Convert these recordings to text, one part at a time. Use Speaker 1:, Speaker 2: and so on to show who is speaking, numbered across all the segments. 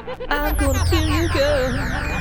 Speaker 1: I'm gonna kill you, girl.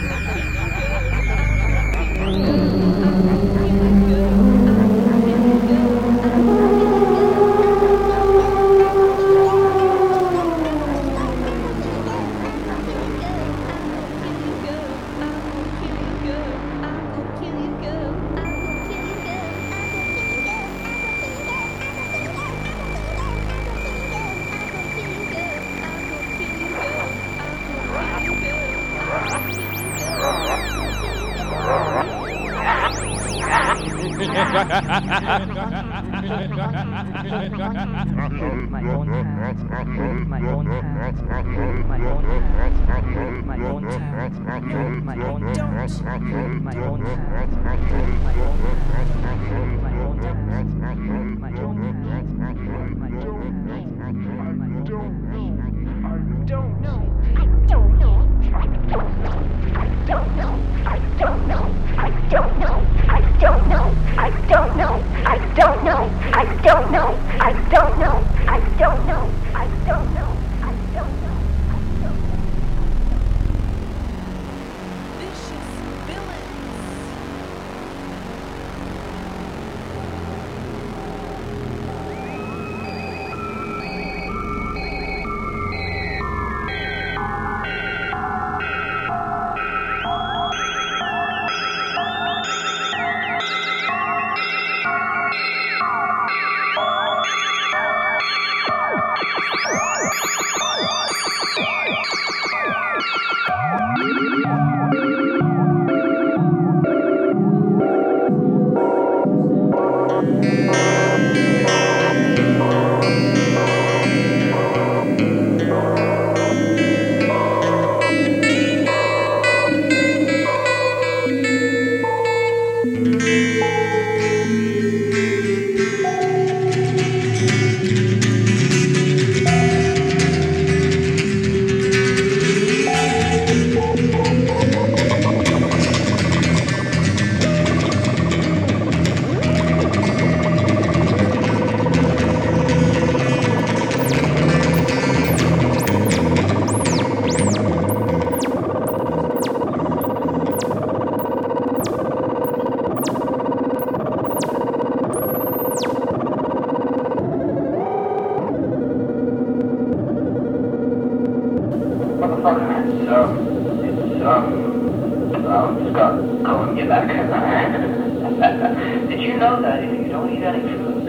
Speaker 2: Did you know that if you don't eat any food,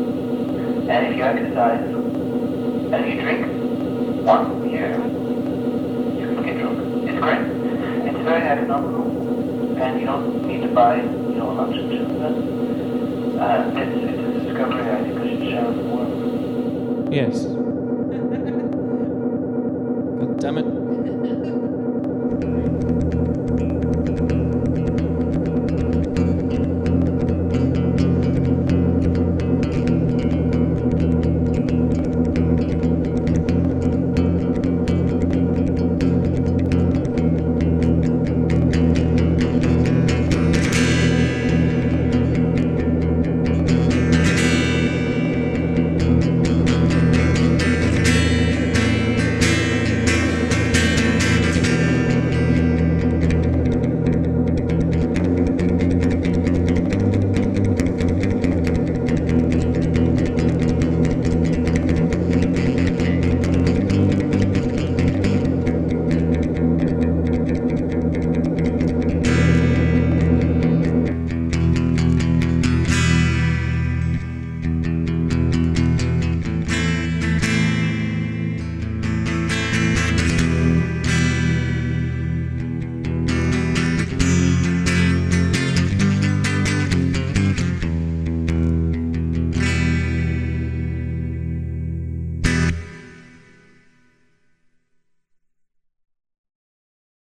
Speaker 2: and if you exercise, and if you drink once a year, you can get drunk? It's great. It's very economical, and you don't need to buy, a lunch and two. It's a discovery I think I should share with the world.
Speaker 3: Yes. God damn it.